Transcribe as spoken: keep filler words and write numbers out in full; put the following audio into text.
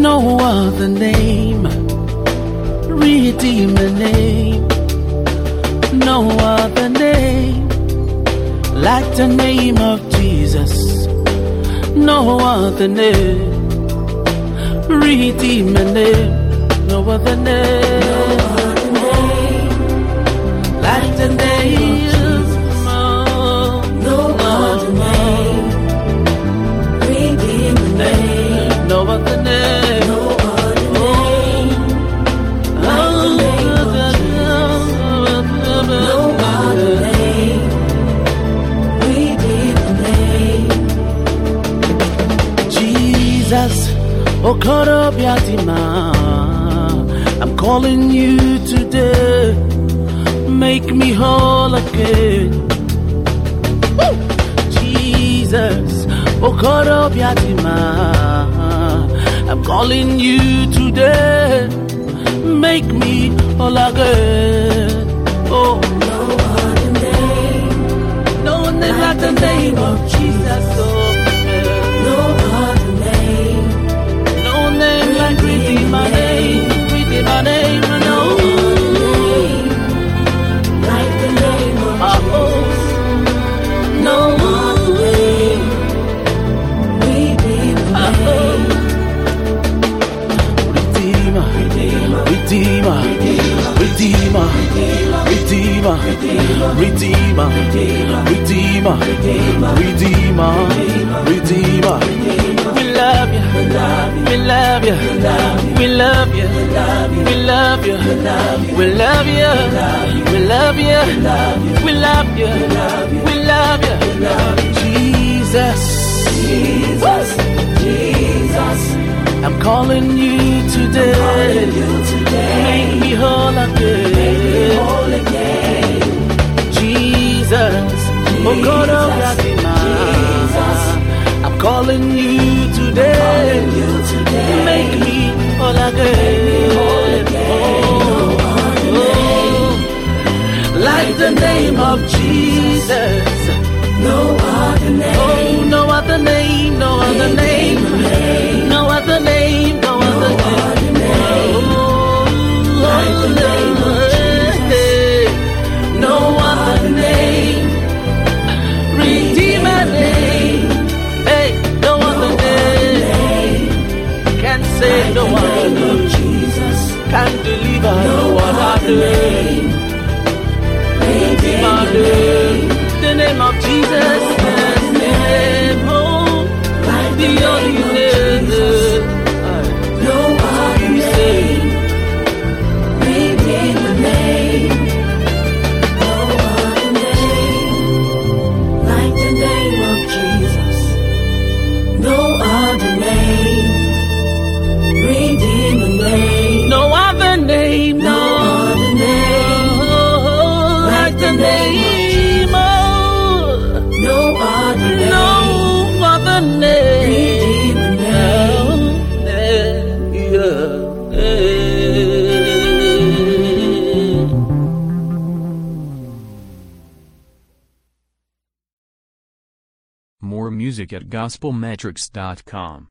No other name, Redeemer name. No other name like the name of Jesus. No other name, Redeemer name. No other name, no other name like the name of Jesus. No other name, Redeemer name. No other name, no other name like the name of Jesus. No other name, Redeemer name. Jesus, Okorobiatima, I'm calling you today. Make me whole again. Woo! Jesus, Okorobiatima, I'm calling you today. Make me whole again. Oh, no other name, no name like the name of Jesus. Oh, no other name, no name like Redeemer name, Redeemer name, no name like the name of Jesus. No other name, Redeemer name. Redeemer, Redeemer, Redeemer, Redeemer, Redeemer, Redeemer, Redeemer, Redeemer, Redeemer. We love you, we love you, we love you, we love you, we love you, we love you, we love you, we love you, we love you, Jesus, Jesus, Jesus. I'm calling you today. Make me whole again. Jesus, oh God of Jesus, I'm calling you today. Make me whole again. Oh, like the name of Jesus. No other name. Oh, no other name, no other name. No other name, no other name. Oh, like the name of Jesus. No other name. Redeemer name. Hey, no other name. Can't say no other name. Can't deliver no other name. Redeemer name. The name of Jesus, the name, oh, the only name, no other name, Redeemer name, no other name, like the name of Jesus, no other name, Redeemer name, no other name, no other name, like the name. No other name, no other name, Redeemer name. More music at gospel metrics dot com.